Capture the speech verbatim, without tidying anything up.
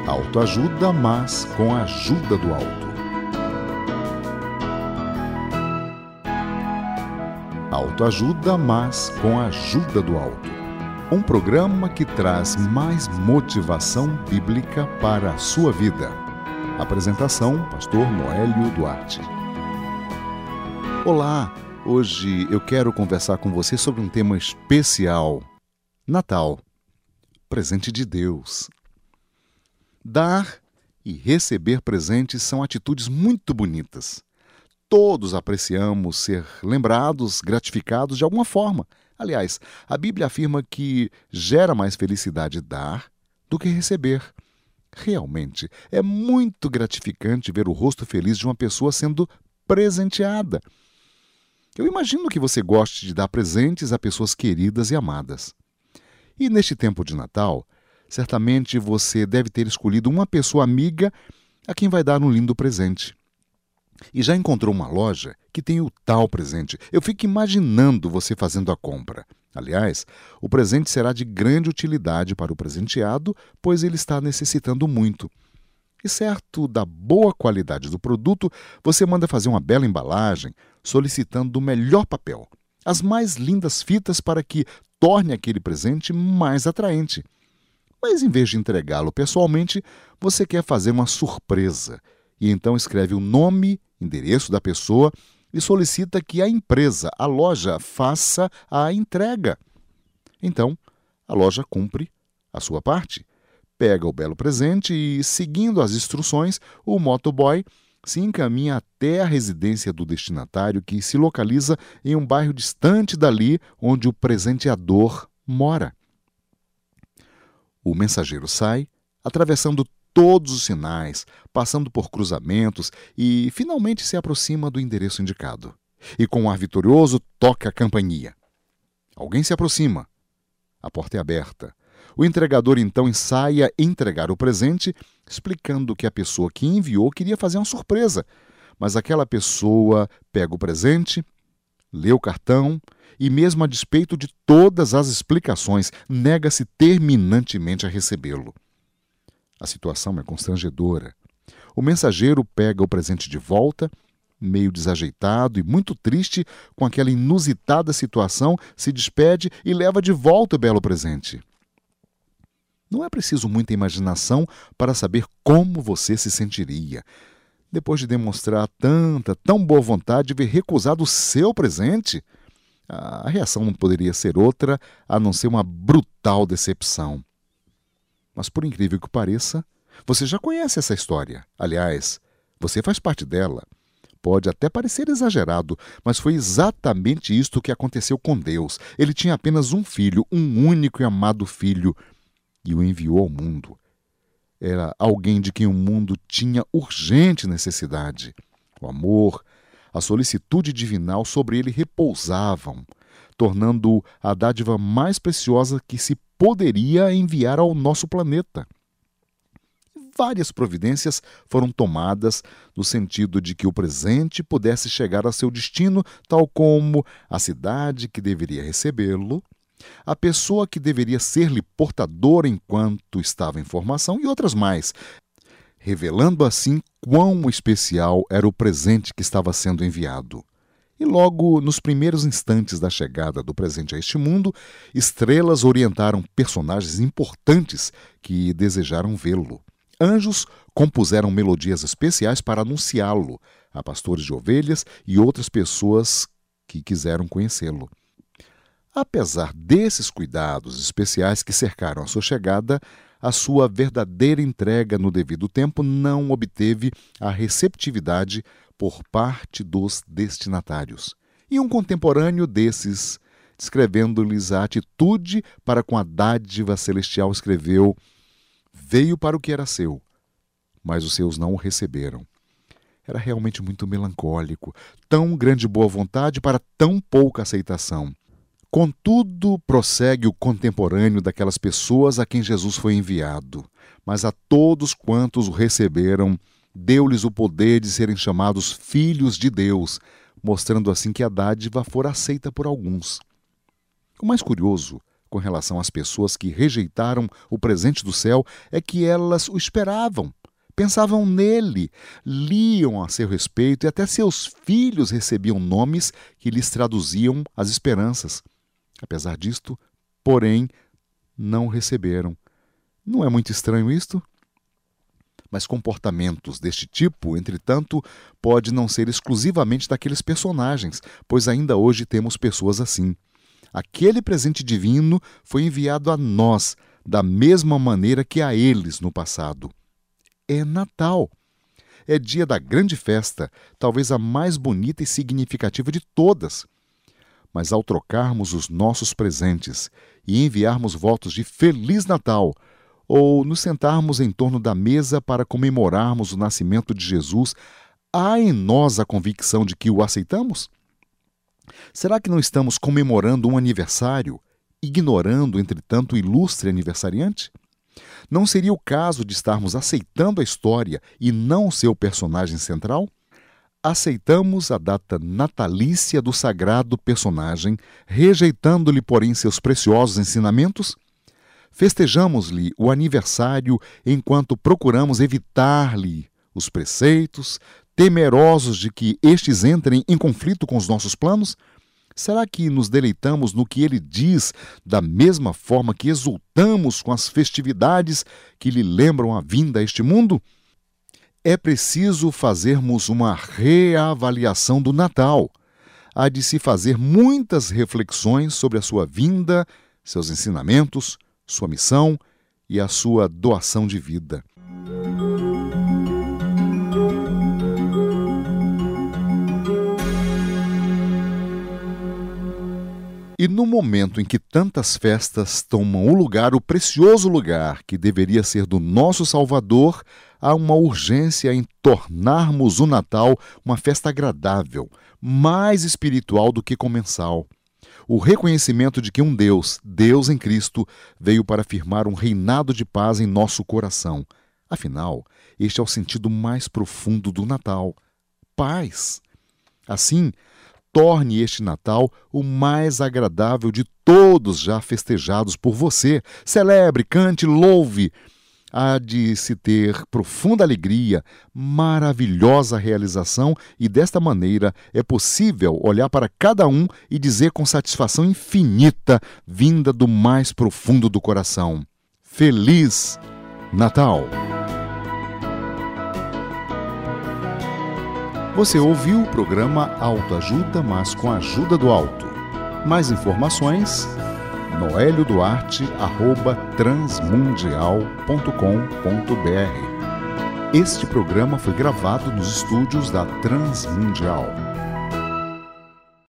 Autoajuda, mas com a ajuda do alto. Autoajuda, mas com a ajuda do alto. Um programa que traz mais motivação bíblica para a sua vida. Apresentação, pastor Noélio Duarte. Olá, hoje eu quero conversar com você sobre um tema especial. Natal, presente de Deus. Dar e receber presentes são atitudes muito bonitas. Todos apreciamos ser lembrados, gratificados de alguma forma. Aliás, a Bíblia afirma que gera mais felicidade dar do que receber. Realmente, é muito gratificante ver o rosto feliz de uma pessoa sendo presenteada. Eu imagino que você goste de dar presentes a pessoas queridas e amadas. E neste tempo de Natal, certamente você deve ter escolhido uma pessoa amiga a quem vai dar um lindo presente. E já encontrou uma loja que tem o tal presente. Eu fico imaginando você fazendo a compra. Aliás, o presente será de grande utilidade para o presenteado, pois ele está necessitando muito. E certo da boa qualidade do produto, você manda fazer uma bela embalagem, solicitando o melhor papel, as mais lindas fitas para que torne aquele presente mais atraente. Mas em vez de entregá-lo pessoalmente, você quer fazer uma surpresa e então escreve o nome, endereço da pessoa e solicita que a empresa, a loja, faça a entrega. Então, a loja cumpre a sua parte, pega o belo presente e, seguindo as instruções, o motoboy se encaminha até a residência do destinatário, que se localiza em um bairro distante dali onde o presenteador mora. O mensageiro sai, atravessando todos os sinais, passando por cruzamentos e finalmente se aproxima do endereço indicado. E com um ar vitorioso toca a campainha. Alguém se aproxima. A porta é aberta. O entregador então ensaia entregar o presente, explicando que a pessoa que enviou queria fazer uma surpresa. Mas aquela pessoa pega o presente, lê o cartão e, mesmo a despeito de todas as explicações, nega-se terminantemente a recebê-lo. A situação é constrangedora. O mensageiro pega o presente de volta, meio desajeitado e muito triste com aquela inusitada situação, se despede e leva de volta o belo presente. Não é preciso muita imaginação para saber como você se sentiria, depois de demonstrar tanta, tão boa vontade de ver recusado o seu presente. A reação não poderia ser outra a não ser uma brutal decepção. Mas, por incrível que pareça, você já conhece essa história. Aliás, você faz parte dela. Pode até parecer exagerado, mas foi exatamente isto que aconteceu com Deus. Ele tinha apenas um filho, um único e amado filho, e o enviou ao mundo. Era alguém de quem o mundo tinha urgente necessidade. O amor, a solicitude divinal sobre ele repousavam, tornando-o a dádiva mais preciosa que se poderia enviar ao nosso planeta. Várias providências foram tomadas no sentido de que o presente pudesse chegar a seu destino, tal como a cidade que deveria recebê-lo, a pessoa que deveria ser-lhe portadora enquanto estava em formação e outras mais, revelando assim quão especial era o presente que estava sendo enviado. E logo nos primeiros instantes da chegada do presente a este mundo, estrelas orientaram personagens importantes que desejaram vê-lo. Anjos compuseram melodias especiais para anunciá-lo a pastores de ovelhas e outras pessoas que quiseram conhecê-lo. Apesar desses cuidados especiais que cercaram a sua chegada, a sua verdadeira entrega no devido tempo não obteve a receptividade por parte dos destinatários. E um contemporâneo desses, descrevendo-lhes a atitude para com a dádiva celestial, escreveu: veio para o que era seu, mas os seus não o receberam. Era realmente muito melancólico, tão grande boa vontade para tão pouca aceitação. Contudo, prossegue o contemporâneo daquelas pessoas a quem Jesus foi enviado, mas a todos quantos o receberam, deu-lhes o poder de serem chamados filhos de Deus, mostrando assim que a dádiva fora aceita por alguns. O mais curioso, com relação às pessoas que rejeitaram o presente do céu é que elas o esperavam, pensavam nele, liam a seu respeito e até seus filhos recebiam nomes que lhes traduziam as esperanças. Apesar disto, porém, não receberam. Não é muito estranho isto? Mas comportamentos deste tipo, entretanto, pode não ser exclusivamente daqueles personagens, pois ainda hoje temos pessoas assim. Aquele presente divino foi enviado a nós, da mesma maneira que a eles no passado. É Natal. É dia da grande festa, talvez a mais bonita e significativa de todas. Mas ao trocarmos os nossos presentes e enviarmos votos de Feliz Natal, ou nos sentarmos em torno da mesa para comemorarmos o nascimento de Jesus, há em nós a convicção de que o aceitamos? Será que não estamos comemorando um aniversário, ignorando, entretanto, o ilustre aniversariante? Não seria o caso de estarmos aceitando a história e não o seu personagem central? Aceitamos a data natalícia do sagrado personagem, rejeitando-lhe, porém, seus preciosos ensinamentos? Festejamos-lhe o aniversário enquanto procuramos evitar-lhe os preceitos, temerosos de que estes entrem em conflito com os nossos planos? Será que nos deleitamos no que ele diz da mesma forma que exultamos com as festividades que lhe lembram a vinda a este mundo? É preciso fazermos uma reavaliação do Natal. Há de se fazer muitas reflexões sobre a sua vinda, seus ensinamentos, sua missão e a sua doação de vida. E no momento em que tantas festas tomam o lugar, o precioso lugar que deveria ser do nosso Salvador, há uma urgência em tornarmos o Natal uma festa agradável, mais espiritual do que comensal. O reconhecimento de que um Deus, Deus em Cristo, veio para firmar um reinado de paz em nosso coração. Afinal, este é o sentido mais profundo do Natal: paz. Assim, torne este Natal o mais agradável de todos já festejados por você. Celebre, cante, louve. Há de se ter profunda alegria, maravilhosa realização, e desta maneira é possível olhar para cada um e dizer com satisfação infinita, vinda do mais profundo do coração: Feliz Natal! Você ouviu o programa Autoajuda, mas com a ajuda do alto. Mais informações, noelio duarte arroba transmundial ponto com ponto br. Este programa foi gravado nos estúdios da Transmundial.